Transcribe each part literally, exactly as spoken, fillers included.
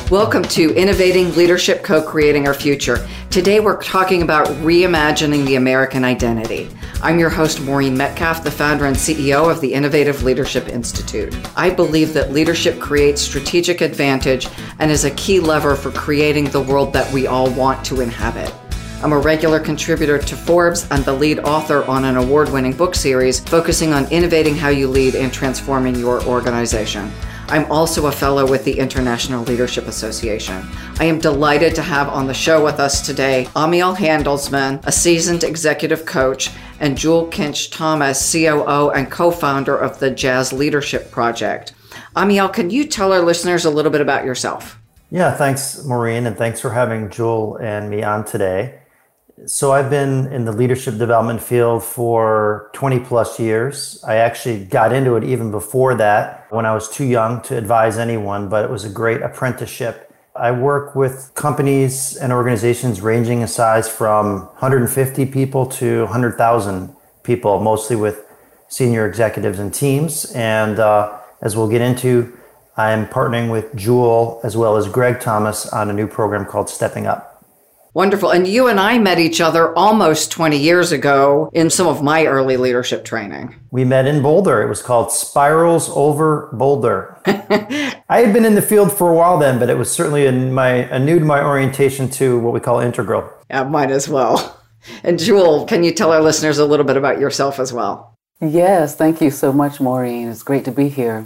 Welcome to Innovating Leadership, Co-Creating Our Future. Today we're talking about reimagining the American identity. I'm your host, Maureen Metcalf, the founder and C E O of the Innovative Leadership Institute. I believe that leadership creates strategic advantage and is a key lever for creating the world that we all want to inhabit. I'm a regular contributor to Forbes and the lead author on an award-winning book series focusing on innovating how you lead and transforming your organization. I'm also a fellow with the International Leadership Association. I am delighted to have on the show with us today Amiel Handelsman, a seasoned executive coach, and Jewel Kinch Thomas, C O O and co-founder of the Jazz Leadership Project. Amiel, can you tell our listeners a little bit about yourself? Yeah, thanks, Maureen, and thanks for having Jewel and me on today. So I've been in the leadership development field for twenty plus years. I actually got into it even before that when I was too young to advise anyone, but it was a great apprenticeship. I work with companies and organizations ranging in size from one hundred fifty people to one hundred thousand people, mostly with senior executives and teams. And uh, as we'll get into, I'm partnering with Jewel as well as Greg Thomas on a new program called Stepping Up. Wonderful. And you and I met each other almost twenty years ago in some of my early leadership training. We met in Boulder. It was called Spirals Over Boulder. I had been in the field for a while then, but it was certainly in my, a new to my orientation to what we call integral. Yeah, mine as well. And Jewel, can you tell our listeners a little bit about yourself as well? Yes, thank you so much, Maureen. It's great to be here.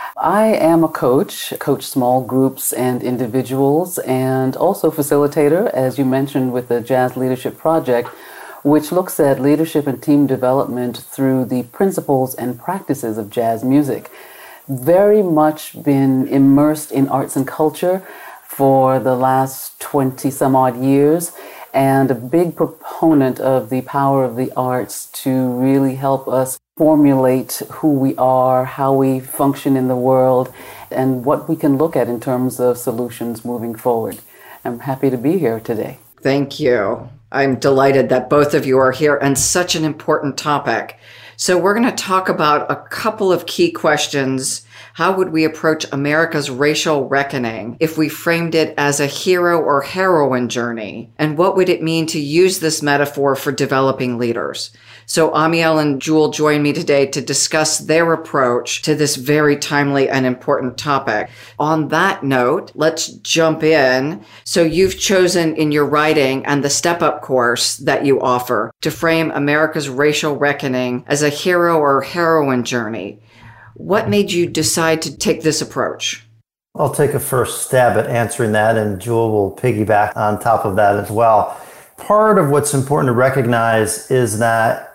I am a coach, coach small groups and individuals, and also facilitator, as you mentioned, with the Jazz Leadership Project, which looks at leadership and team development through the principles and practices of jazz music. Very much been immersed in arts and culture for the last twenty some odd years, and a big proponent of the power of the arts to really help us formulate who we are, how we function in the world, and what we can look at in terms of solutions moving forward. I'm happy to be here today. Thank you. I'm delighted that both of you are here and such an important topic. So we're going to talk about a couple of key questions. How would we approach America's racial reckoning if we framed it as a hero or heroine journey? And what would it mean to use this metaphor for developing leaders? So Amiel and Jewel join me today to discuss their approach to this very timely and important topic. On that note, let's jump in. So you've chosen in your writing and the Step Up course that you offer to frame America's racial reckoning as a hero or heroine journey. What made you decide to take this approach? I'll take a first stab at answering that, and Jewel will piggyback on top of that as well. Part of what's important to recognize is that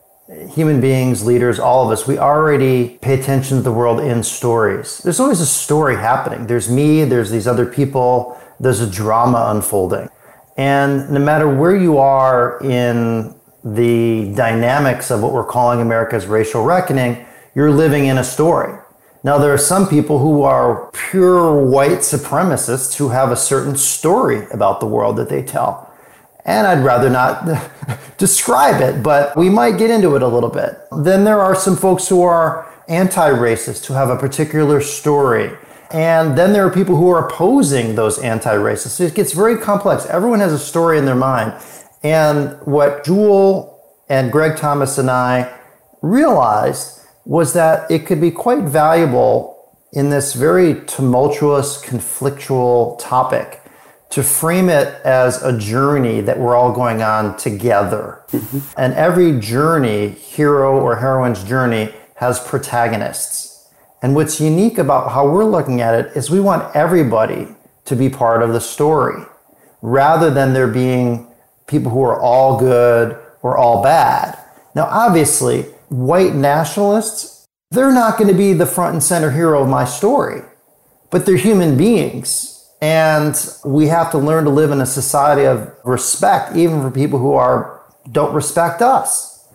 human beings, leaders, all of us, we already pay attention to the world in stories. There's always a story happening. There's me, there's these other people, there's a drama unfolding. And no matter where you are in the dynamics of what we're calling America's racial reckoning, you're living in a story. Now, there are some people who are pure white supremacists who have a certain story about the world that they tell. And I'd rather not describe it, but we might get into it a little bit. Then there are some folks who are anti-racist, who have a particular story. And then there are people who are opposing those anti-racists. It gets very complex. Everyone has a story in their mind. And what Jewel and Greg Thomas and I realized was that it could be quite valuable in this very tumultuous, conflictual topic to frame it as a journey that we're all going on together. Mm-hmm. And every journey, hero or heroine's journey, has protagonists. And what's unique about how we're looking at it is we want everybody to be part of the story, rather than there being people who are all good or all bad. Now, obviously, white nationalists, they're not going to be the front and center hero of my story, but they're human beings. And we have to learn to live in a society of respect, even for people who are don't respect us.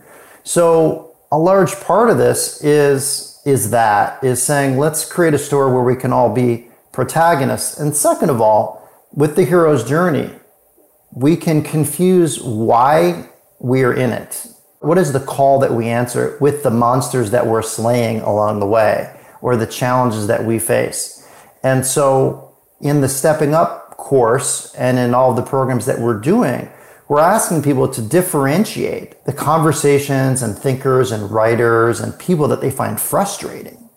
So a large part of this is, is that, is saying, let's create a story where we can all be protagonists. And second of all, with the hero's journey, we can confuse why we're in it. What is the call that we answer with the monsters that we're slaying along the way, or the challenges that we face? And so in the Stepping Up course and in all of the programs that we're doing, we're asking people to differentiate the conversations and thinkers and writers and people that they find frustrating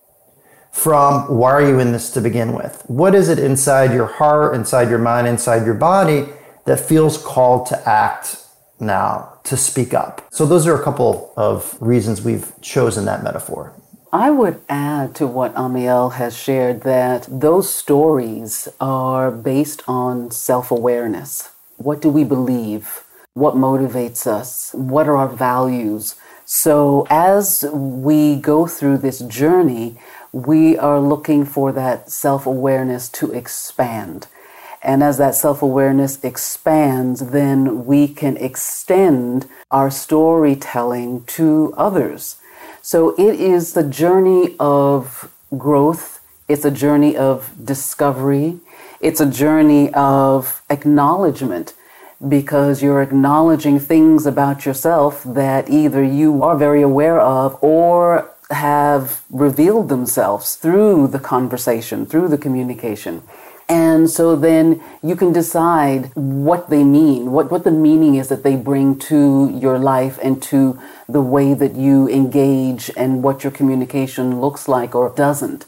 from why are you in this to begin with? What is it inside your heart, inside your mind, inside your body that feels called to act now, to speak up? So those are a couple of reasons we've chosen that metaphor. I would add to what Amiel has shared that those stories are based on self-awareness. What do we believe? What motivates us? What are our values? So as we go through this journey, we are looking for that self-awareness to expand. And as that self-awareness expands, then we can extend our storytelling to others. So it is the journey of growth. It's a journey of discovery. It's a journey of acknowledgement, because you're acknowledging things about yourself that either you are very aware of or have revealed themselves through the conversation, through the communication. And so then you can decide what they mean, what, what the meaning is that they bring to your life and to the way that you engage and what your communication looks like or doesn't.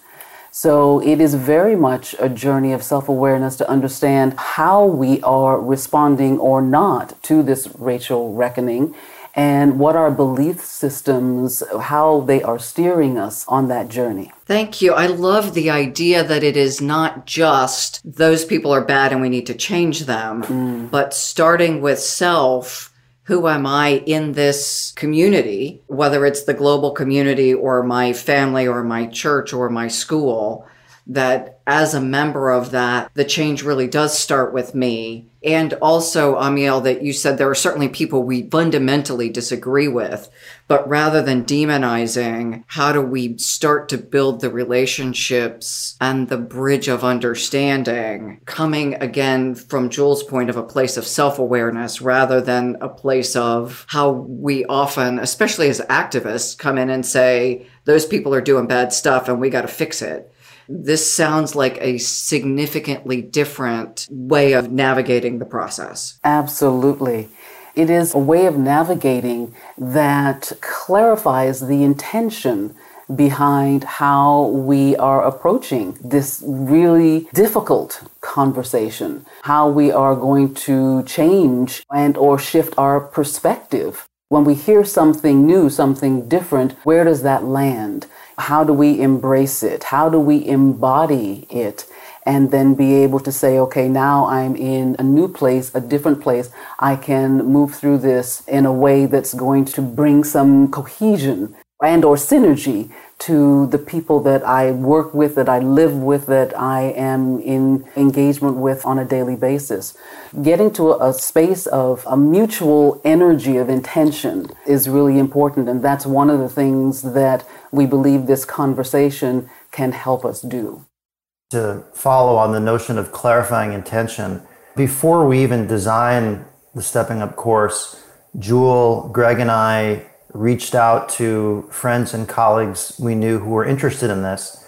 So it is very much a journey of self-awareness to understand how we are responding or not to this racial reckoning, and what our belief systems, how they are steering us on that journey. Thank you. I love the idea that it is not just those people are bad and we need to change them, mm. but starting with self. Who am I in this community, whether it's the global community or my family or my church or my school, that as a member of that, the change really does start with me. And also, Amiel, that you said there are certainly people we fundamentally disagree with, but rather than demonizing, how do we start to build the relationships and the bridge of understanding, coming again from Jules' point of a place of self-awareness rather than a place of how we often, especially as activists, come in and say, those people are doing bad stuff and we got to fix it. This sounds like a significantly different way of navigating the process. Absolutely. It is a way of navigating that clarifies the intention behind how we are approaching this really difficult conversation, how we are going to change and or shift our perspective. When we hear something new, something different, where does that land? How do we embrace it? How do we embody it? And then be able to say, okay, now I'm in a new place, a different place. I can move through this in a way that's going to bring some cohesion and or synergy to the people that I work with, that I live with, that I am in engagement with on a daily basis. Getting to a space of a mutual energy of intention is really important. And that's one of the things that we believe this conversation can help us do. To follow on the notion of clarifying intention, before we even designed the Stepping Up course, Jewel, Greg, and I reached out to friends and colleagues we knew who were interested in this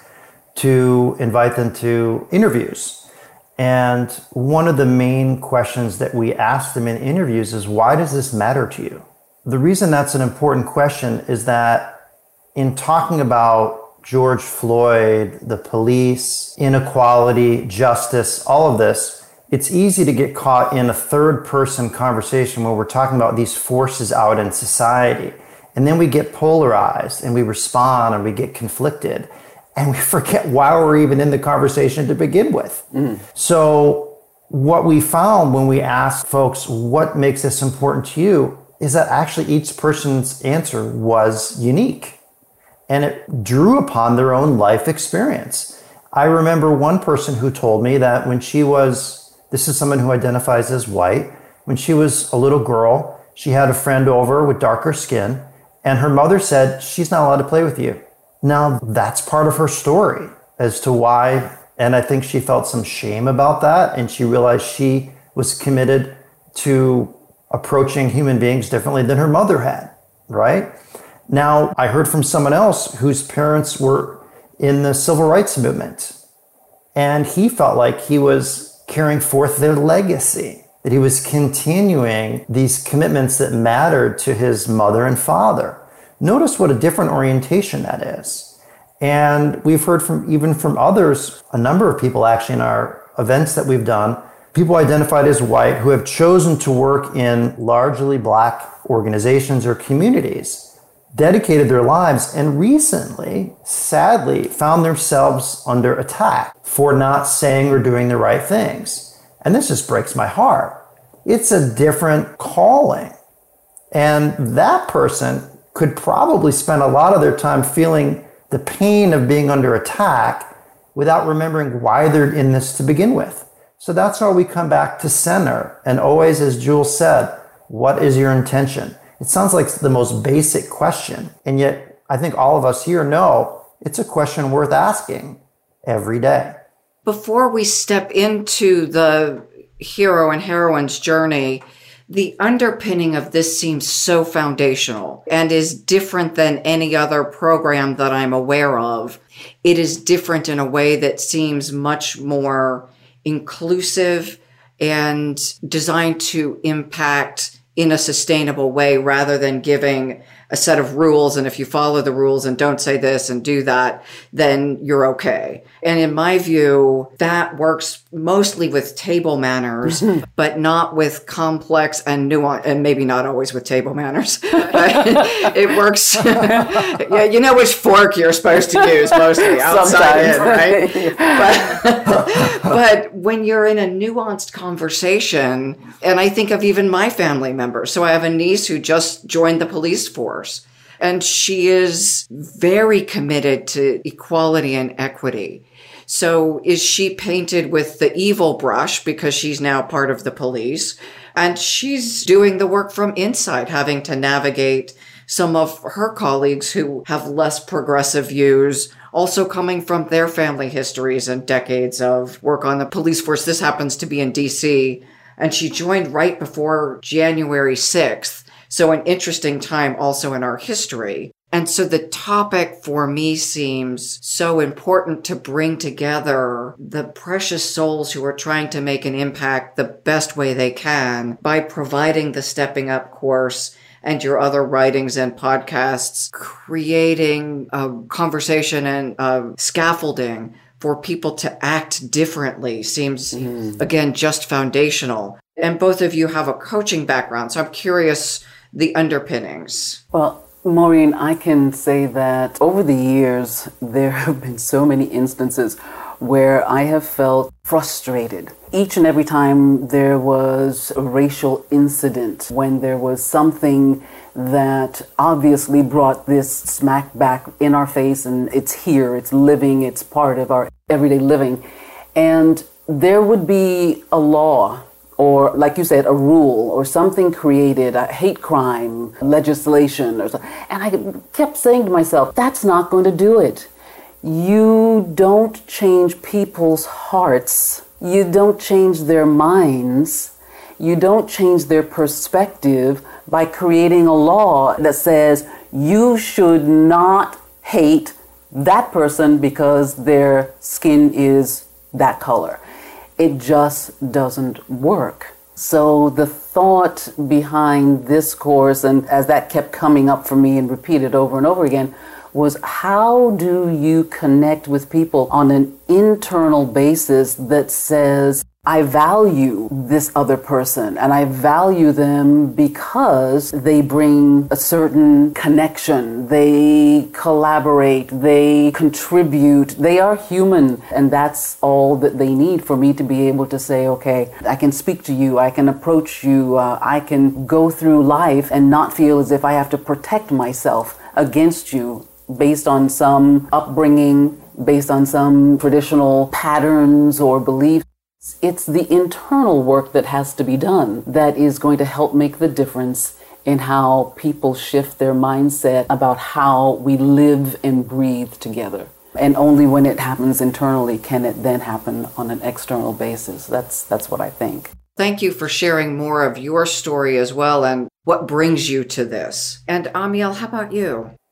to invite them to interviews. And one of the main questions that we asked them in interviews is, why does this matter to you? The reason that's an important question is that in talking about George Floyd, the police, inequality, justice, all of this, it's easy to get caught in a third-person conversation where we're talking about these forces out in society. And then we get polarized and we respond and we get conflicted and we forget why we're even in the conversation to begin with. Mm. So what we found when we asked folks, what makes this important to you, is that actually each person's answer was unique. And it drew upon their own life experience. I remember one person who told me that when she was, this is someone who identifies as white, when she was a little girl, she had a friend over with darker skin, and her mother said, she's not allowed to play with you. Now, that's part of her story as to why, and I think she felt some shame about that, and she realized she was committed to approaching human beings differently than her mother had, right? Now, I heard from someone else whose parents were in the civil rights movement, And he felt like he was carrying forth their legacy, that he was continuing these commitments that mattered to his mother and father. Notice what a different orientation that is. And we've heard from even from others, a number of people actually in our events that we've done, people identified as white who have chosen to work in largely black organizations or communities, dedicated their lives, and recently, sadly, found themselves under attack for not saying or doing the right things. And this just breaks my heart. It's a different calling. And that person could probably spend a lot of their time feeling the pain of being under attack without remembering why they're in this to begin with. So that's why we come back to center. And always, as Jules said, what is your intention? It sounds like the most basic question. And yet, I think all of us here know it's a question worth asking every day. Before we step into the hero and heroine's journey, the underpinning of this seems so foundational and is different than any other program that I'm aware of. It is different in a way that seems much more inclusive and designed to impact in a sustainable way rather than giving a set of rules. And if you follow the rules and don't say this and do that, then you're okay. And in my view, that works mostly with table manners, but not with complex and nuance, and maybe not always with table manners. But it works. Yeah, you know which fork you're supposed to use mostly outside in, right? but, but when you're in a nuanced conversation, and I think of even my family members. So I have a niece who just joined the police force. And she is very committed to equality and equity. So is she painted with the evil brush because she's now part of the police? And she's doing the work from inside, having to navigate some of her colleagues who have less progressive views, also coming from their family histories and decades of work on the police force. This happens to be in D C, and she joined right before January sixth. So an interesting time also in our history. And so the topic for me seems so important to bring together the precious souls who are trying to make an impact the best way they can by providing the Stepping Up course and your other writings and podcasts, creating a conversation and a scaffolding for people to act differently seems, mm. again, just foundational. And both of you have a coaching background, so I'm curious the underpinnings. Well, Maureen, I can say that over the years, there have been so many instances where I have felt frustrated. Each and every time there was a racial incident, when there was something that obviously brought this smack back in our face, and it's here, it's living, it's part of our everyday living. And there would be a law, or like you said, a rule or something created, a hate crime legislation, or something. And I kept saying to myself, that's not going to do it. You don't change people's hearts. You don't change their minds. You don't change their perspective by creating a law that says you should not hate that person because their skin is that color. It just doesn't work. So the thought behind this course, and as that kept coming up for me and repeated over and over again, was how do you connect with people on an internal basis that says, I value this other person and I value them because they bring a certain connection, they collaborate, they contribute, they are human, and that's all that they need for me to be able to say, okay, I can speak to you, I can approach you, uh, I can go through life and not feel as if I have to protect myself against you based on some upbringing, based on some traditional patterns or beliefs. It's the internal work that has to be done that is going to help make the difference in how people shift their mindset about how we live and breathe together. And only when it happens internally can it then happen on an external basis. That's that's what I think. Thank you for sharing more of your story as well and what brings you to this. And Amiel, how about you?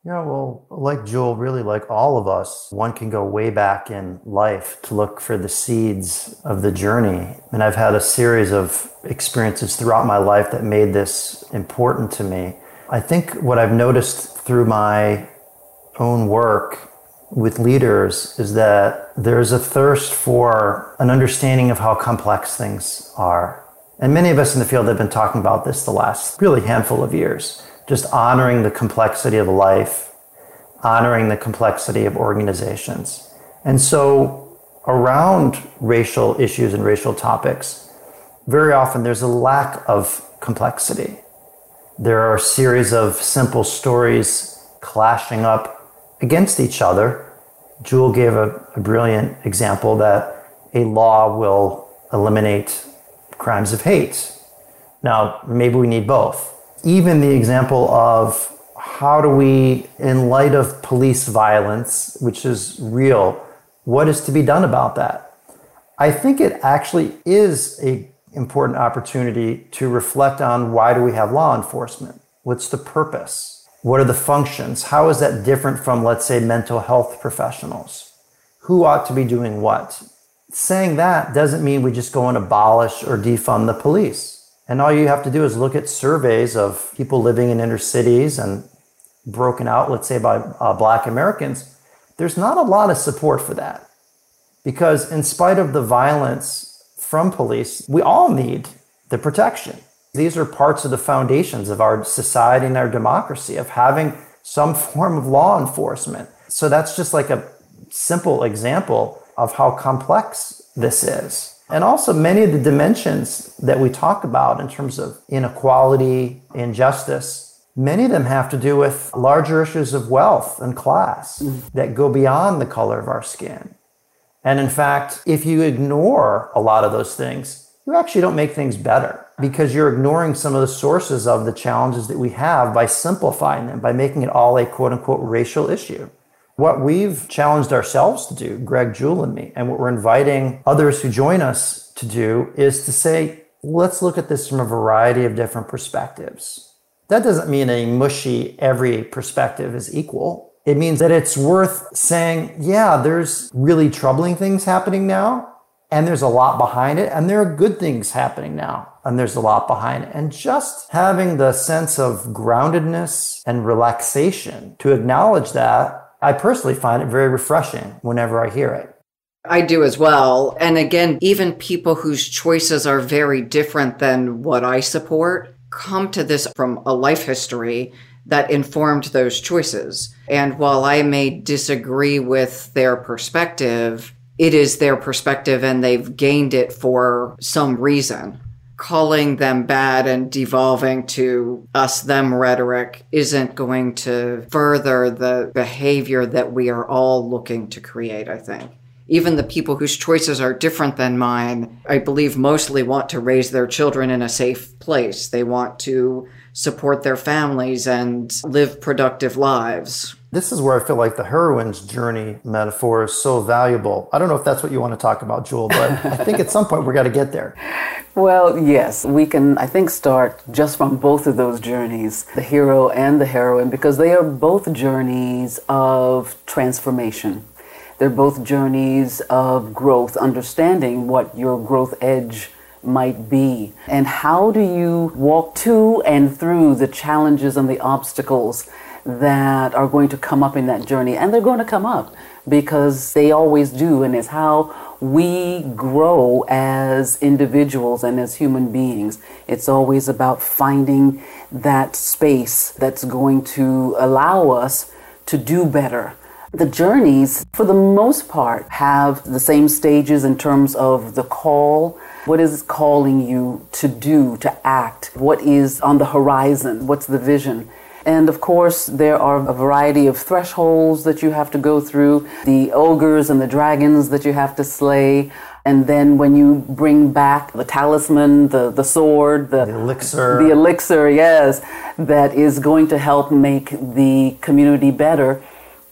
Yeah, well, like Jewel, really like all of us, one can go way back in life to look for the seeds of the journey. And I've had a series of experiences throughout my life that made this important to me. I think what I've noticed through my own work with leaders is that there's a thirst for an understanding of how complex things are. And many of us in the field have been talking about this the last really handful of years. Just honoring the complexity of life, honoring the complexity of organizations. And so around racial issues and racial topics, very often there's a lack of complexity. There are a series of simple stories clashing up against each other. Jewel gave a, a brilliant example that a law will eliminate crimes of hate. Now, maybe we need both. Even the example of how do we, in light of police violence, which is real, what is to be done about that? I think it actually is an important opportunity to reflect on why do we have law enforcement? What's the purpose? What are the functions? How is that different from, let's say, mental health professionals? Who ought to be doing what? Saying that doesn't mean we just go and abolish or defund the police. And all you have to do is look at surveys of people living in inner cities and broken out, let's say, by uh, Black Americans. There's not a lot of support for that. Because in spite of the violence from police, we all need the protection. These are parts of the foundations of our society and our democracy, of having some form of law enforcement. So that's just like a simple example of how complex this is. And also many of the dimensions that we talk about in terms of inequality, injustice, many of them have to do with larger issues of wealth and class mm. that go beyond the color of our skin. And in fact, if you ignore a lot of those things, you actually don't make things better because you're ignoring some of the sources of the challenges that we have by simplifying them, by making it all a quote unquote racial issue. What we've challenged ourselves to do, Greg, Jewel, and me, and what we're inviting others who join us to do is to say, let's look at this from a variety of different perspectives. That doesn't mean a mushy, every perspective is equal. It means that it's worth saying, yeah, there's really troubling things happening now, and there's a lot behind it, and there are good things happening now, and there's a lot behind it. And just having the sense of groundedness and relaxation to acknowledge that, I personally find it very refreshing whenever I hear it. I do as well. And again, even people whose choices are very different than what I support come to this from a life history that informed those choices. And while I may disagree with their perspective, it is their perspective and they've gained it for some reason. Calling them bad and devolving to us, them rhetoric isn't going to further the behavior that we are all looking to create, I think. Even the people whose choices are different than mine, I believe mostly want to raise their children in a safe place. They want to support their families and live productive lives. This is where I feel like the heroine's journey metaphor is so valuable. I don't know if that's what you want to talk about, Jewel, but I think at some point we've got to get there. Well, yes, we can, I think, start just from both of those journeys, the hero and the heroine, because they are both journeys of transformation. They're both journeys of growth, understanding what your growth edge might be. And how do you walk to and through the challenges and the obstacles that are going to come up in that journey? And they're going to come up because they always do. And it's how we grow as individuals and as human beings. It's always about finding that space that's going to allow us to do better. The journeys, for the most part, have the same stages in terms of the call. What is calling you to do, to act? What is on the horizon? What's the vision? And of course, there are a variety of thresholds that you have to go through, the ogres and the dragons that you have to slay. And then when you bring back the talisman, the, the sword, the, the elixir, the elixir, yes, that is going to help make the community better.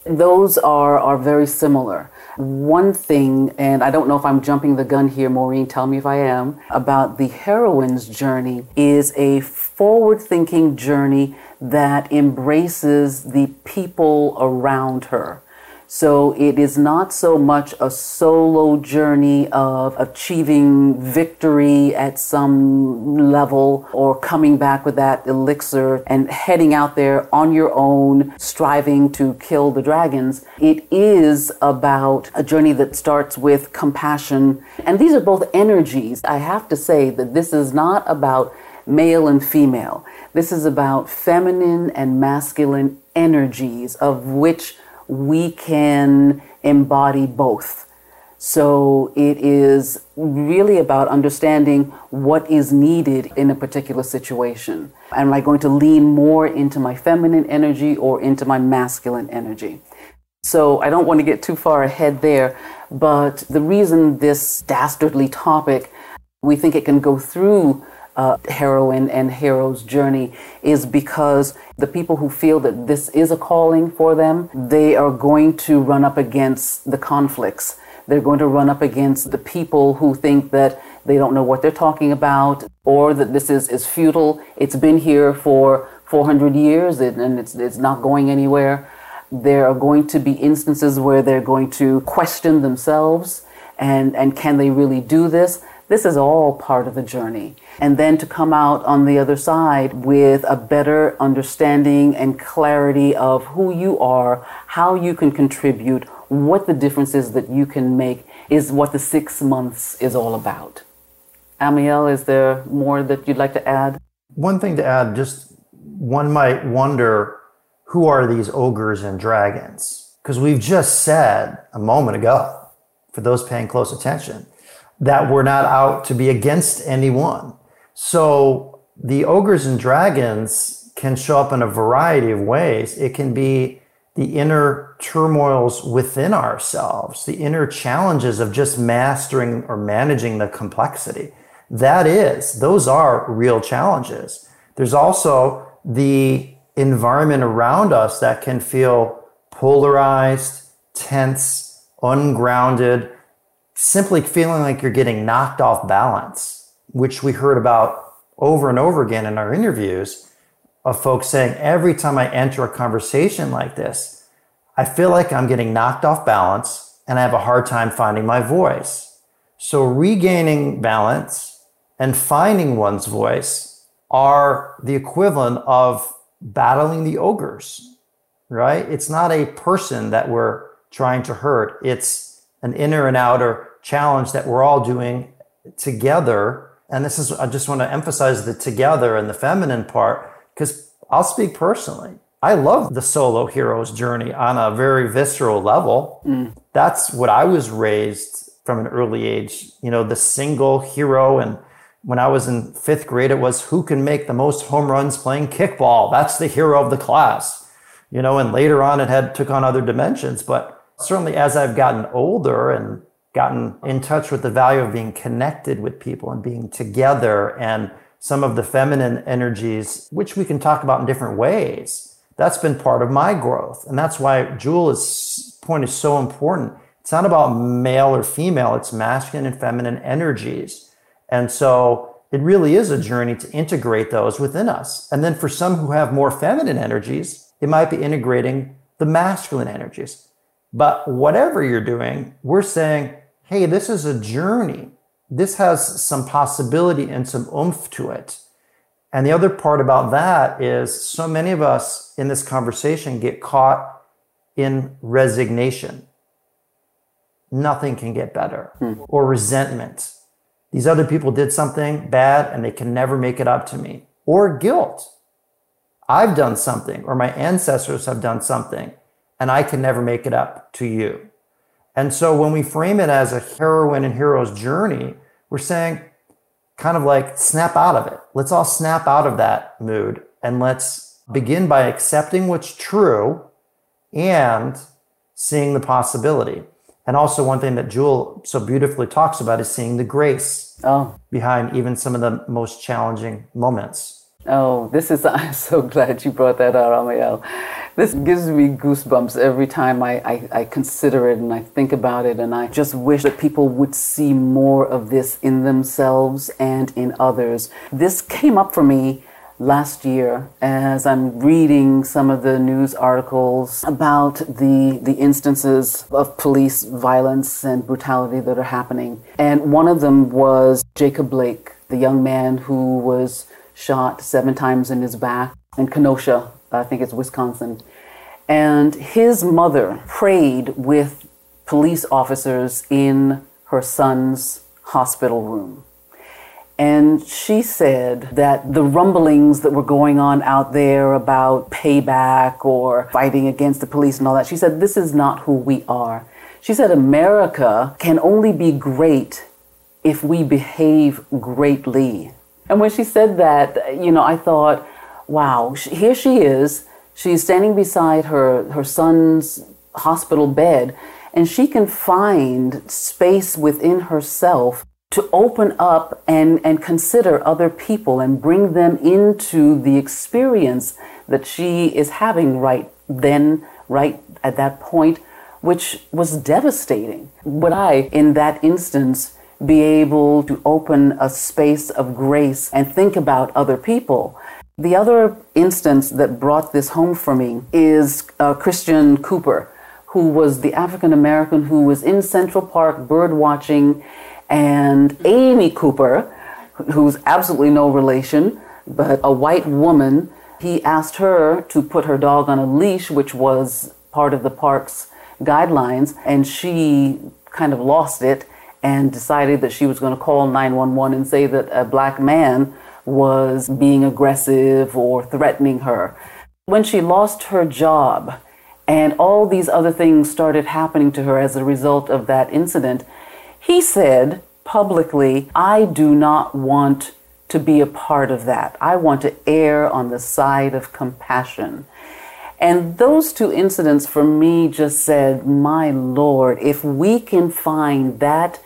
Those are, are very similar. One thing, and I don't know if I'm jumping the gun here, Maureen, tell me if I am, about the heroine's journey is a forward-thinking journey that embraces the people around her. So it is not so much a solo journey of achieving victory at some level or coming back with that elixir and heading out there on your own, striving to kill the dragons. It is about a journey that starts with compassion. And these are both energies. I have to say that this is not about male and female. This is about feminine and masculine energies, of which we can embody both. So it is really about understanding what is needed in a particular situation. Am I going to lean more into my feminine energy or into my masculine energy? So I don't want to get too far ahead there, but the reason this dastardly topic, we think it can go through Uh, heroine and hero's journey is because the people who feel that this is a calling for them, they are going to run up against the conflicts. They're going to run up against the people who think that they don't know what they're talking about, or that this is, is futile. It's been here for four hundred years and it's, it's not going anywhere. There are going to be instances where they're going to question themselves and, and can they really do this? This is all part of the journey. And then to come out on the other side with a better understanding and clarity of who you are, how you can contribute, what the difference is that you can make is what the six months is all about. Amiel, is there more that you'd like to add? One thing to add, just one might wonder, who are these ogres and dragons? Because we've just said a moment ago, for those paying close attention, that we're not out to be against anyone. So the ogres and dragons can show up in a variety of ways. It can be the inner turmoils within ourselves, the inner challenges of just mastering or managing the complexity. That is, those are real challenges. There's also the environment around us that can feel polarized, tense, ungrounded, simply feeling like you're getting knocked off balance, which we heard about over and over again in our interviews of folks saying, every time I enter a conversation like this, I feel like I'm getting knocked off balance and I have a hard time finding my voice. So regaining balance and finding one's voice are the equivalent of battling the ogres, right? It's not a person that we're trying to hurt. It's an inner and outer challenge that we're all doing together. And this is, I just want to emphasize the together and the feminine part, because I'll speak personally. I love the solo hero's journey on a very visceral level. Mm. That's what I was raised from an early age, you know, the single hero. And when I was in fifth grade, it was who can make the most home runs playing kickball. That's the hero of the class, you know, and later on it had took on other dimensions. But certainly as I've gotten older and gotten in touch with the value of being connected with people and being together and some of the feminine energies, which we can talk about in different ways, that's been part of my growth. And that's why Julie's point is so important. It's not about male or female, it's masculine and feminine energies. And so it really is a journey to integrate those within us. And then for some who have more feminine energies, it might be integrating the masculine energies. But whatever you're doing, we're saying, hey, this is a journey. This has some possibility and some oomph to it. And the other part about that is so many of us in this conversation get caught in resignation. Nothing can get better. Hmm. Or resentment. These other people did something bad and they can never make it up to me. Or guilt. I've done something, or my ancestors have done something, and I can never make it up to you. And so when we frame it as a heroine and hero's journey, we're saying kind of like snap out of it. Let's all snap out of that mood and let's begin by accepting what's true and seeing the possibility. And also one thing that Jewel so beautifully talks about is seeing the grace oh. behind even some of the most challenging moments. Oh, this is, I'm so glad you brought that out, Amiel. This gives me goosebumps every time I, I, I consider it and I think about it, and I just wish that people would see more of this in themselves and in others. This came up for me last year as I'm reading some of the news articles about the the instances of police violence and brutality that are happening. And one of them was Jacob Blake, the young man who was shot seven times in his back in Kenosha, I think it's Wisconsin. And his mother prayed with police officers in her son's hospital room. And she said that the rumblings that were going on out there about payback or fighting against the police and all that, she said, this is not who we are. She said, America can only be great if we behave greatly. And when she said that, you know, I thought, wow, here she is. She's standing beside her, her son's hospital bed, and she can find space within herself to open up and, and consider other people and bring them into the experience that she is having right then, right at that point, which was devastating. Would I, in that instance, be able to open a space of grace and think about other people? The other instance that brought this home for me is uh, Christian Cooper, who was the African American who was in Central Park bird watching. And Amy Cooper, who's absolutely no relation, but a white woman, he asked her to put her dog on a leash, which was part of the park's guidelines, and she kind of lost it and decided that she was going to call nine one one and say that a black man was being aggressive or threatening her. When she lost her job and all these other things started happening to her as a result of that incident, he said publicly, I do not want to be a part of that. I want to err on the side of compassion. And those two incidents for me just said, my Lord, if we can find that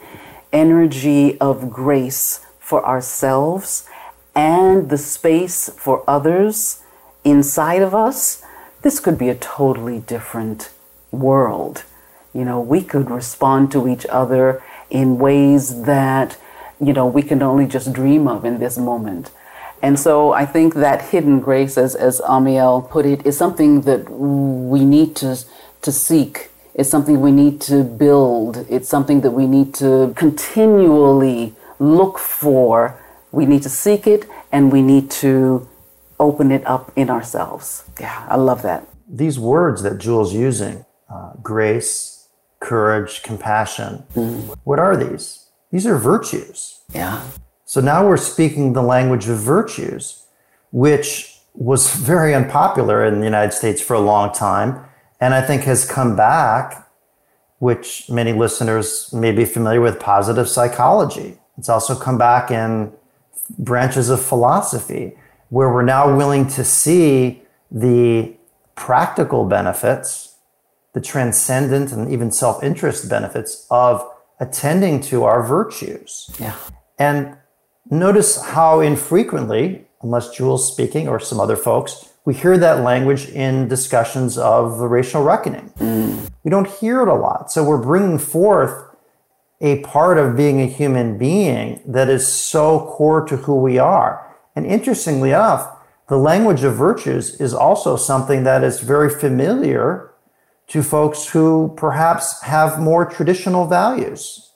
energy of grace for ourselves and the space for others inside of us, this could be a totally different world. You know, we could respond to each other in ways that, you know, we can only just dream of in this moment. And so I think that hidden grace, as, as Amiel put it, is something that we need to, to seek. It's something we need to build. It's something that we need to continually look for. We need to seek it, and we need to open it up in ourselves. Yeah, I love that. These words that Jewel's using, uh, grace, courage, compassion. Mm. What are these? These are virtues. Yeah. So now we're speaking the language of virtues, which was very unpopular in the United States for a long time, and I think has come back, which many listeners may be familiar with, positive psychology. It's also come back in branches of philosophy, where we're now willing to see the practical benefits, the transcendent and even self-interest benefits of attending to our virtues. Yeah. And notice how infrequently, unless Jewel's speaking or some other folks, we hear that language in discussions of the racial reckoning. Mm. We don't hear it a lot. So we're bringing forth a part of being a human being that is so core to who we are. And interestingly enough, the language of virtues is also something that is very familiar to folks who perhaps have more traditional values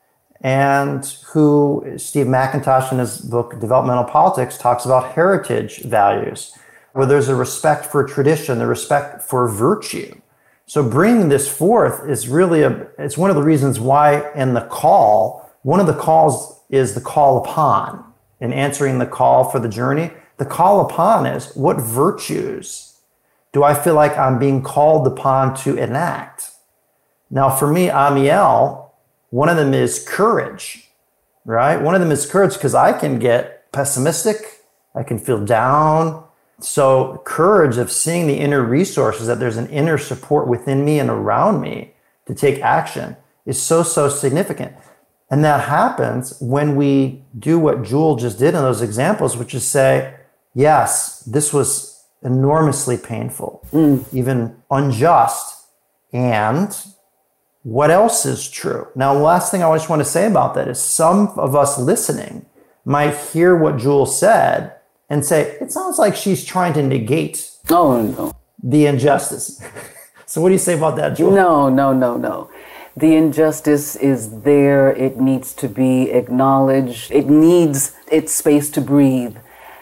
and who, Steve McIntosh in his book, Developmental Politics, talks about heritage values, where there's a respect for tradition, a respect for virtue. So bringing this forth is really a, it's one of the reasons why in the call, one of the calls is the call upon. In answering the call for the journey, the call upon is, what virtues do I feel like I'm being called upon to enact? Now, for me, Amiel, one of them is courage, right? One of them is courage because I can get pessimistic. I can feel down. So courage of seeing the inner resources, that there's an inner support within me and around me to take action, is so, so significant. And that happens when we do what Jewel just did in those examples, which is say, yes, this was enormously painful, mm. even unjust. And what else is true? Now, the last thing I just want to say about that is some of us listening might hear what Jewel said and say, it sounds like she's trying to negate oh, no. the injustice. So what do you say about that, Jewel? No, no, no, no. The injustice is there. It needs to be acknowledged. It needs its space to breathe.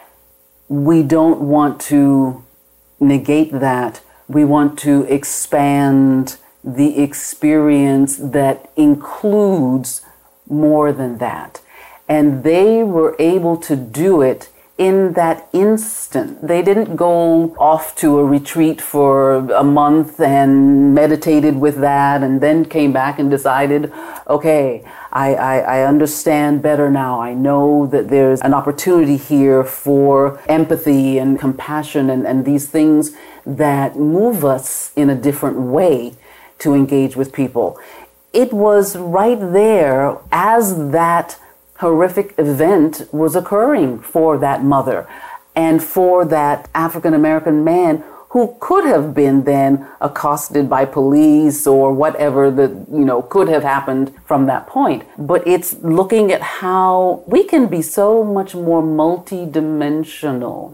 We don't want to negate that. We want to expand the experience that includes more than that. And they were able to do it in that instant. They didn't go off to a retreat for a month and meditated with that and then came back and decided, okay, I, I, I understand better now. I know that there's an opportunity here for empathy and compassion and, and these things that move us in a different way to engage with people. It was right there as that horrific event was occurring for that mother and for that African-American man who could have been then accosted by police or whatever that, you know, could have happened from that point. But it's looking at how we can be so much more multidimensional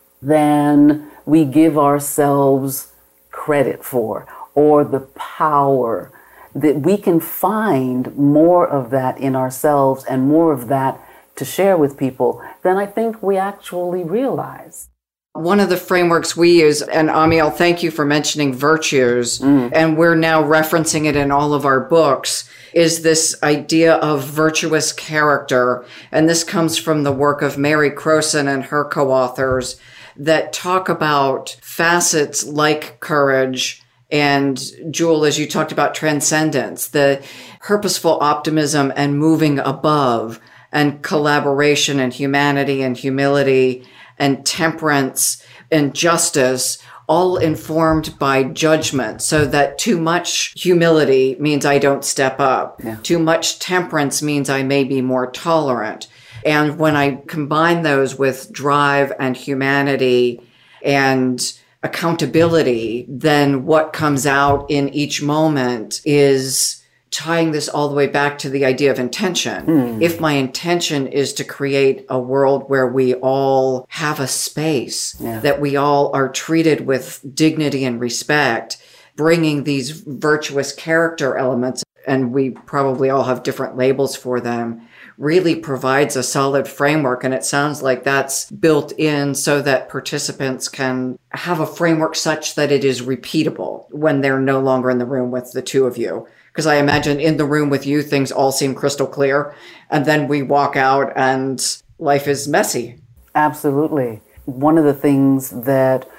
than we give ourselves credit for, or the power that we can find more of that in ourselves and more of that to share with people than I think we actually realize. One of the frameworks we use, and Amiel, thank you for mentioning virtues, mm. and we're now referencing it in all of our books, is this idea of virtuous character. And this comes from the work of Mary Crowson and her co-authors that talk about facets like courage, and Jewel, as you talked about transcendence, the purposeful optimism and moving above, and collaboration and humanity and humility and temperance and justice, all informed by judgment, so that too much humility means I don't step up. Yeah. Too much temperance means I may be more tolerant. And when I combine those with drive and humanity and accountability, then what comes out in each moment is tying this all the way back to the idea of intention. Mm. If my intention is to create a world where we all have a space, yeah. that we all are treated with dignity and respect, bringing these virtuous character elements, and we probably all have different labels for them, really provides a solid framework. And it sounds like that's built in so that participants can have a framework such that it is repeatable when they're no longer in the room with the two of you. Because I imagine in the room with you, things all seem crystal clear. And then we walk out and life is messy. Absolutely. One of the things that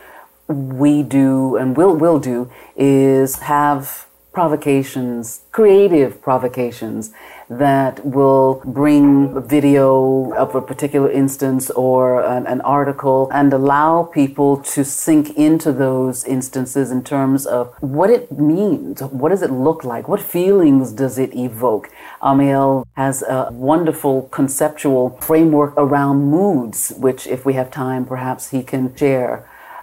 we do and will will do is have provocations, creative provocations that will bring a video of a particular instance or an, an article and allow people to sink into those instances in terms of what it means. What does it look like? What feelings does it evoke? Amiel has a wonderful conceptual framework around moods, which if we have time, perhaps he can share.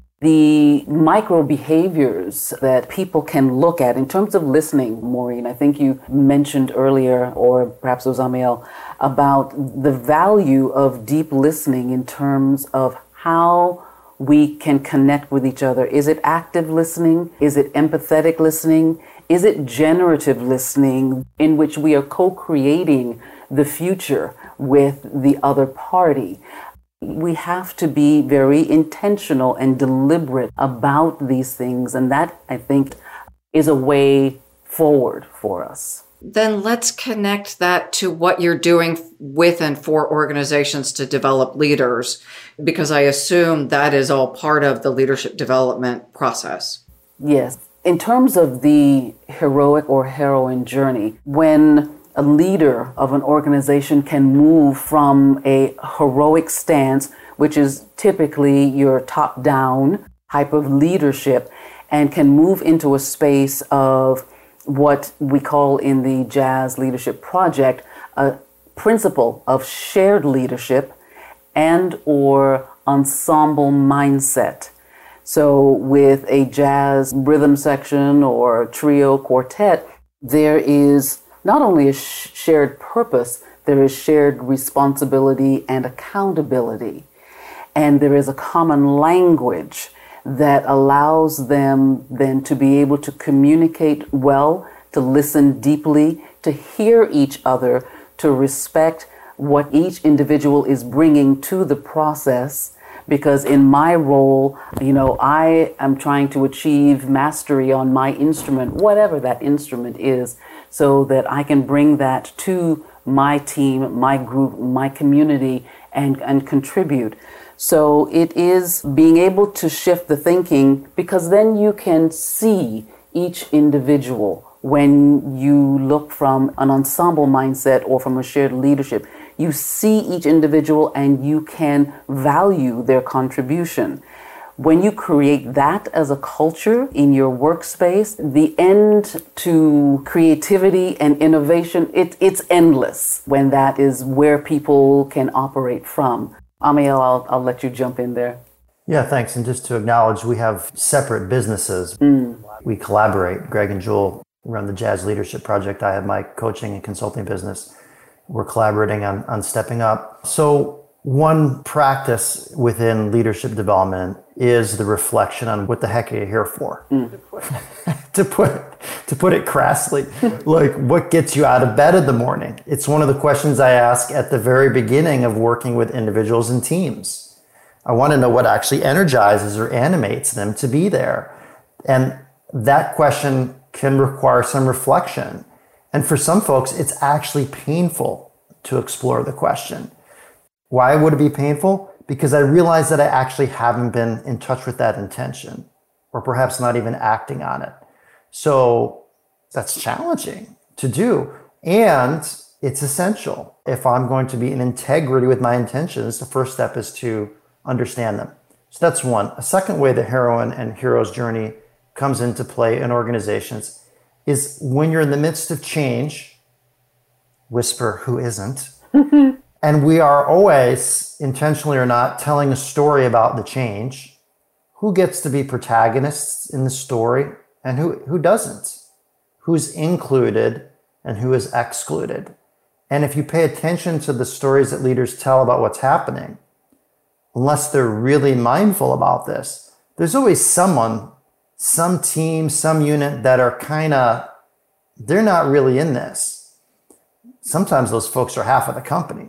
The micro behaviors that people can look at in terms of listening, Maureen, I think you mentioned earlier, or perhaps it was Amiel, about the value of deep listening in terms of how we can connect with each other. Is it active listening? Is it empathetic listening? Is it generative listening in which we are co-creating the future with the other party? We have to be very intentional and deliberate about these things. And that, I think, is a way forward for us. Then let's connect that to what you're doing with and for organizations to develop leaders, because I assume that is all part of the leadership development process. Yes. In terms of the heroic or heroine journey, when a leader of an organization can move from a heroic stance, which is typically your top-down type of leadership, and can move into a space of what we call in the Jazz Leadership Project a principle of shared leadership and or ensemble mindset. So with a jazz rhythm section or trio quartet, there is not only a sh- shared purpose, there is shared responsibility and accountability. And there is a common language that allows them then to be able to communicate well, to listen deeply, to hear each other, to respect what each individual is bringing to the process. Because in my role, you know, I am trying to achieve mastery on my instrument, whatever that instrument is, so that I can bring that to my team, my group, my community, and, and contribute. So it is being able to shift the thinking, because then you can see each individual when you look from an ensemble mindset or from a shared leadership. You see each individual and you can value their contribution. When you create that as a culture in your workspace, the end to creativity and innovation, it, it's endless when that is where people can operate from. Amiel, I'll, I'll let you jump in there. Yeah, thanks. And just to acknowledge, we have separate businesses. Mm. We collaborate. Greg and Jewel run the Jazz Leadership Project. I have my coaching and consulting business. We're collaborating on, on stepping up. So one practice within leadership development is the reflection on what the heck are you here for? Mm. to put to put it crassly, like what gets you out of bed in the morning? It's one of the questions I ask at the very beginning of working with individuals and teams. I want to know what actually energizes or animates them to be there. And that question can require some reflection. And for some folks, it's actually painful to explore the question. Why would it be painful? Because I realize that I actually haven't been in touch with that intention, or perhaps not even acting on it. So that's challenging to do. And it's essential. If I'm going to be in integrity with my intentions, the first step is to understand them. So that's one. A second way the heroine and hero's journey comes into play in organizations is when you're in the midst of change, whisper, who isn't? And we are always, intentionally or not, telling a story about the change. Who gets to be protagonists in the story and who, who doesn't? Who's included and who is excluded? And if you pay attention to the stories that leaders tell about what's happening, unless they're really mindful about this, there's always someone, some team, some unit that are kind of, they're not really in this. Sometimes those folks are half of the company.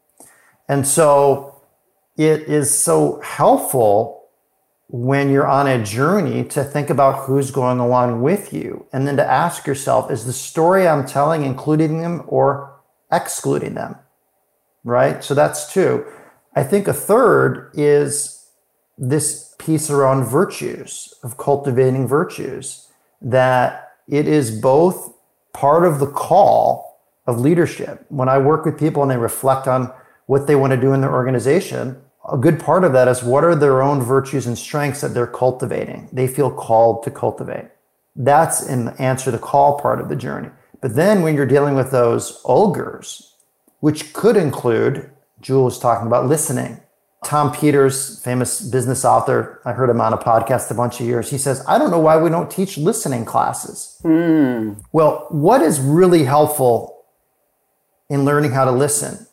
And so it is so helpful when you're on a journey to think about who's going along with you, and then to ask yourself, is the story I'm telling including them or excluding them? Right? So that's two. I think a third is this piece around virtues, of cultivating virtues, that it is both part of the call of leadership. When I work with people and they reflect on what they want to do in their organization, a good part of that is what are their own virtues and strengths that they're cultivating, they feel called to cultivate. That's in the answer the call part of the journey. But then when you're dealing with those ogres, which could include, Jewel was talking about listening. Tom Peters, famous business author, I heard him on a podcast a bunch of years. He says, I don't know why we don't teach listening classes. Mm. Well, what is really helpful in learning how to listen?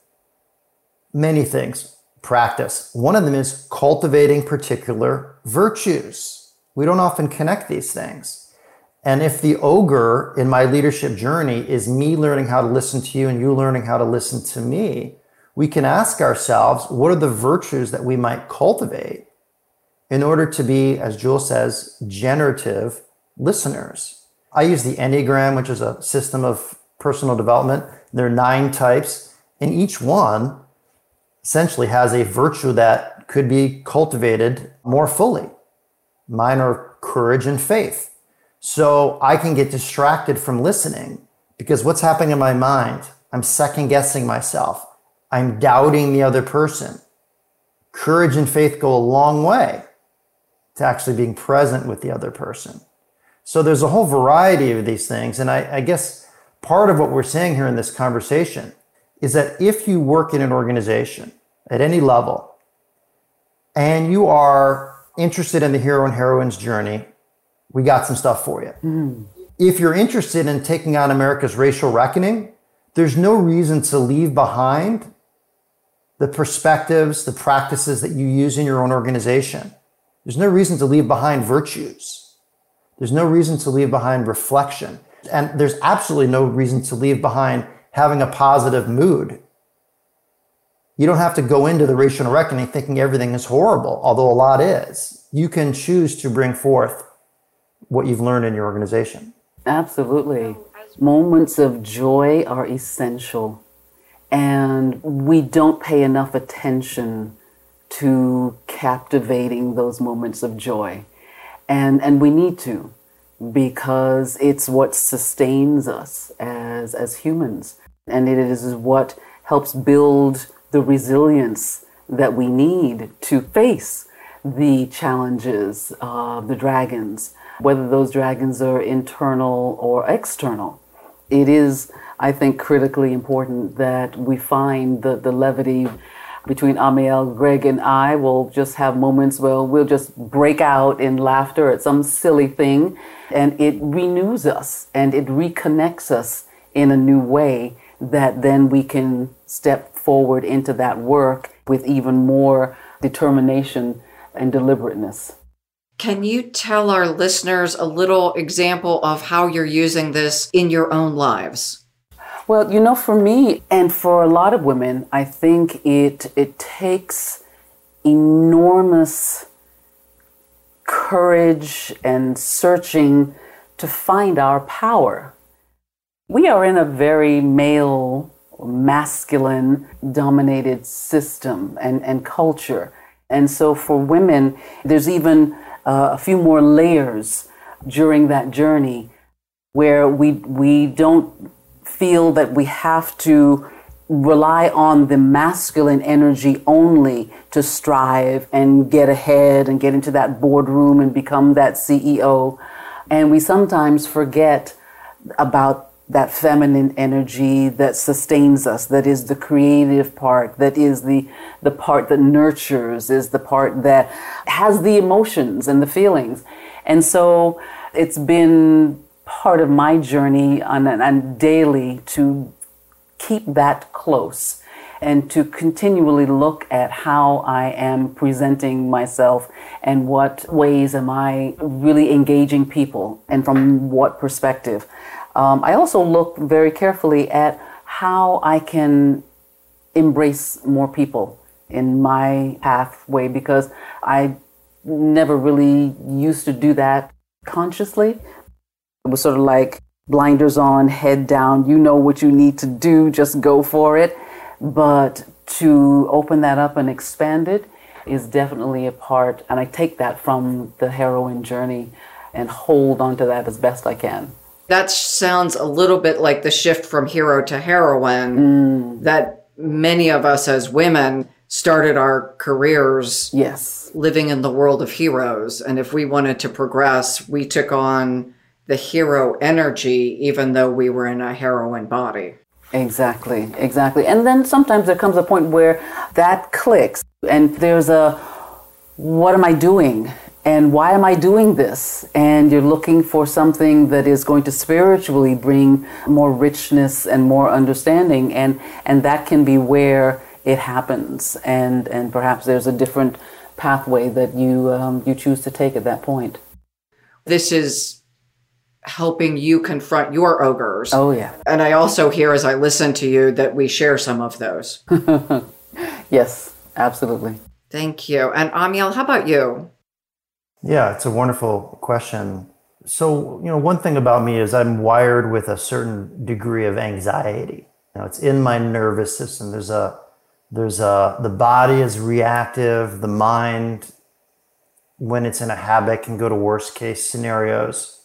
Many things. Practice. One of them is cultivating particular virtues. We don't often connect these things. And if the ogre in my leadership journey is me learning how to listen to you and you learning how to listen to me, we can ask ourselves, what are the virtues that we might cultivate in order to be, as Jewel says, generative listeners? I use the Enneagram, which is a system of personal development. There are nine types, and each one essentially has a virtue that could be cultivated more fully. Mine are courage and faith. So I can get distracted from listening because what's happening in my mind? I'm second guessing myself. I'm doubting the other person. Courage and faith go a long way to actually being present with the other person. So there's a whole variety of these things. And I, I guess part of what we're saying here in this conversation is that if you work in an organization at any level and you are interested in the hero and heroine's journey, we got some stuff for you. Mm. If you're interested in taking on America's racial reckoning, there's no reason to leave behind the perspectives, the practices that you use in your own organization. There's no reason to leave behind virtues. There's no reason to leave behind reflection. And there's absolutely no reason to leave behind having a positive mood. You don't have to go into the racial reckoning thinking everything is horrible, although a lot is. You can choose to bring forth what you've learned in your organization. Absolutely. Moments of joy are essential, and we don't pay enough attention to captivating those moments of joy. And and we need to, because it's what sustains us as as humans, and it is what helps build the resilience that we need to face the challenges of the dragons, whether those dragons are internal or external. It is, I think, critically important that we find the, the levity between Amiel, Greg, and I. Will just have moments where we'll just break out in laughter at some silly thing, and it renews us and it reconnects us in a new way that then we can step forward into that work with even more determination and deliberateness. Can you tell our listeners a little example of how you're using this in your own lives? Well, you know, for me and for a lot of women, I think it it takes enormous courage and searching to find our power. We are in a very male, masculine dominated system and, and culture. And so for women, there's even uh, a few more layers during that journey where we we don't feel that we have to rely on the masculine energy only to strive and get ahead and get into that boardroom and become that C E O. And we sometimes forget about that feminine energy that sustains us, that is the creative part, that is the the part that nurtures, is the part that has the emotions and the feelings. And so it's been part of my journey on and daily to keep that close and to continually look at how I am presenting myself and what ways am I really engaging people and from what perspective. Um, I also look very carefully at how I can embrace more people in my pathway, because I never really used to do that consciously. It was sort of like blinders on, head down, you know what you need to do, just go for it. But to open that up and expand it is definitely a part, and I take that from the heroine journey and hold on to that as best I can. That sounds a little bit like the shift from hero to heroine mm. that many of us as women started our careers yes. living in the world of heroes. And if we wanted to progress, we took on the hero energy, even though we were in a heroine body. Exactly, exactly. And then sometimes there comes a point where that clicks and there's a, what am I doing? And why am I doing this? And you're looking for something that is going to spiritually bring more richness and more understanding. And, and that can be where it happens. And, and perhaps there's a different pathway that you, um, you choose to take at that point. This is helping you confront your ogres. Oh, yeah. And I also hear as I listen to you that we share some of those. Yes, absolutely. Thank you. And Amiel, how about you? Yeah, it's a wonderful question. So, you know, one thing about me is I'm wired with a certain degree of anxiety. You know, it's in my nervous system. There's a, there's a, the body is reactive. The mind, when it's in a habit, can go to worst case scenarios.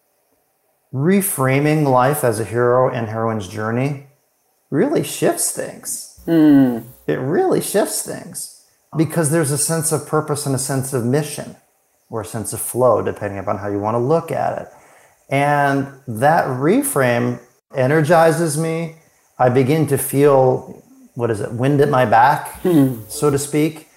Reframing life as a hero and heroine's journey really shifts things. Mm. It really shifts things because there's a sense of purpose and a sense of mission, or a sense of flow, depending upon how you want to look at it. And that reframe energizes me. I begin to feel, what is it, wind at my back, mm. so to speak.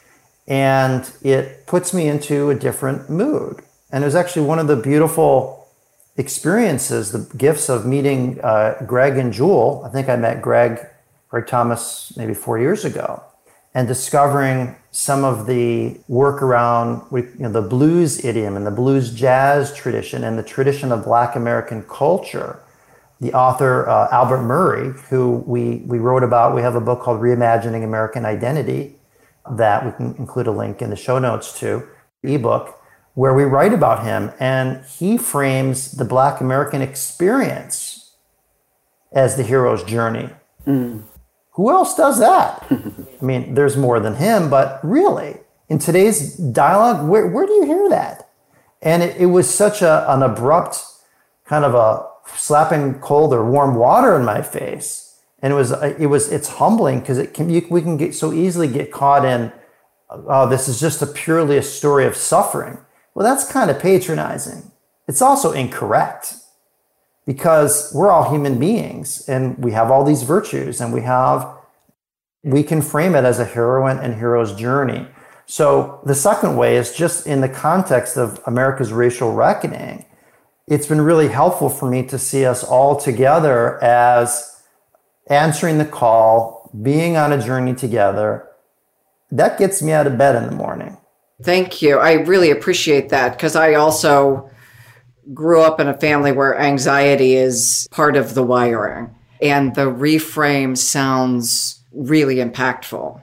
and it puts me into a different mood. And it was actually one of the beautiful experiences, the gifts of meeting uh, Greg and Jewel. I think I met Greg, Greg Thomas maybe four years ago, and discovering some of the work around you know, the blues idiom and the blues jazz tradition and the tradition of Black American culture. The author, uh, Albert Murray, who we, we wrote about, we have a book called Reimagining American Identity that we can include a link in the show notes to, ebook, where we write about him. And he frames the Black American experience as the hero's journey. Mm. Who else does that? I mean, there's more than him, but really, in today's dialogue, where, where do you hear that? And it, it was such a, an abrupt kind of a slapping cold or warm water in my face. And it was, it was, it's humbling because it can, you, we can get so easily get caught in, oh, this is just a purely a story of suffering. Well, that's kind of patronizing. It's also incorrect because we're all human beings and we have all these virtues and we have, we can frame it as a heroine and hero's journey. So the second way is just in the context of America's racial reckoning. It's been really helpful for me to see us all together as answering the call, being on a journey together. That gets me out of bed in the morning. Thank you. I really appreciate that because I also grew up in a family where anxiety is part of the wiring, and the reframe sounds really impactful.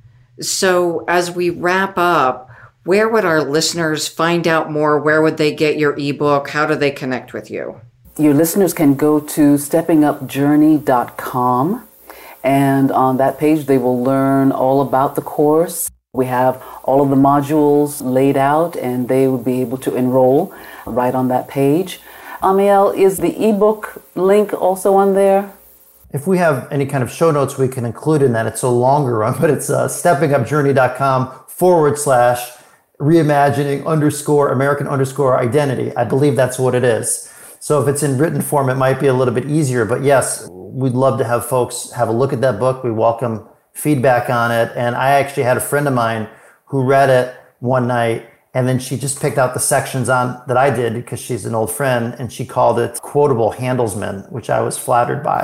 So as we wrap up, where would our listeners find out more? Where would they get your ebook? How do they connect with you? Your listeners can go to stepping up journey dot com, and on that page they will learn all about the course. We have all of the modules laid out, and they would be able to enroll right on that page. Amiel, is the ebook link also on there? If we have any kind of show notes we can include in that, it's a longer one, but it's uh, stepping up journey dot com forward slash reimagining underscore American underscore identity. I believe that's what it is. So if it's in written form, it might be a little bit easier. But yes, we'd love to have folks have a look at that book. We welcome feedback on it. And I actually had a friend of mine who read it one night, and then she just picked out the sections on that I did because she's an old friend, and she called it quotable Handelsman, which I was flattered by.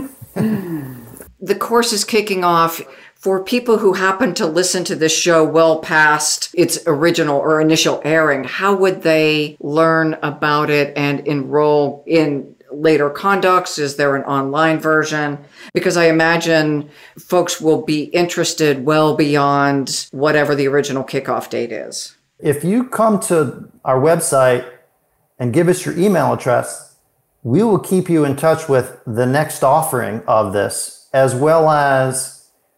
The course is kicking off. For people who happen to listen to this show well past its original or initial airing, how would they learn about it and enroll in later conducts? Is there an online version? Because I imagine folks will be interested well beyond whatever the original kickoff date is. If you come to our website and give us your email address, we will keep you in touch with the next offering of this, as well as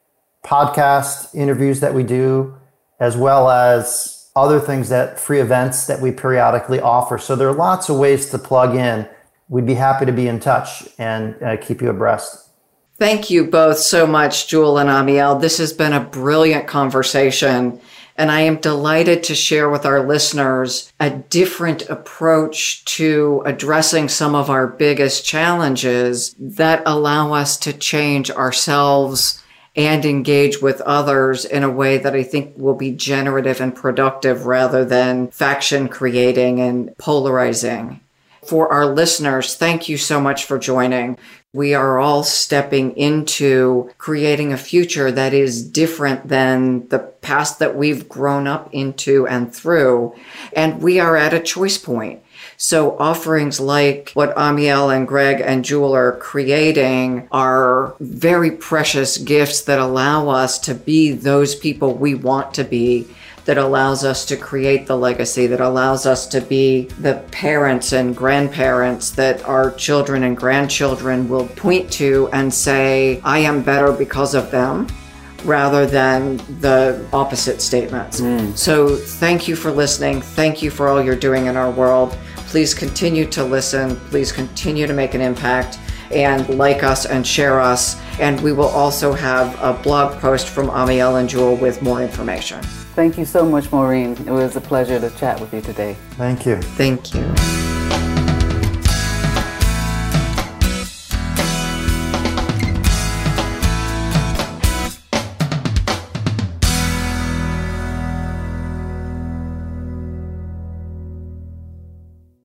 podcast interviews that we do, as well as other things that free events that we periodically offer. So there are lots of ways to plug in. We'd be happy to be in touch and uh, keep you abreast. Thank you both so much, Jewel and Amiel. This has been a brilliant conversation, and I am delighted to share with our listeners a different approach to addressing some of our biggest challenges that allow us to change ourselves and engage with others in a way that I think will be generative and productive rather than faction creating and polarizing. For our listeners, thank you so much for joining. We are all stepping into creating a future that is different than the past that we've grown up into and through, and we are at a choice point. So offerings like what Amiel and Greg and Jewel are creating are very precious gifts that allow us to be those people we want to be, that allows us to create the legacy, that allows us to be the parents and grandparents that our children and grandchildren will point to and say, I am better because of them, rather than the opposite statements. Mm. So thank you for listening. Thank you for all you're doing in our world. Please continue to listen. Please continue to make an impact and like us and share us. And we will also have a blog post from Amiel and Jewel with more information. Thank you so much, Maureen. It was a pleasure to chat with you today. Thank you. Thank you.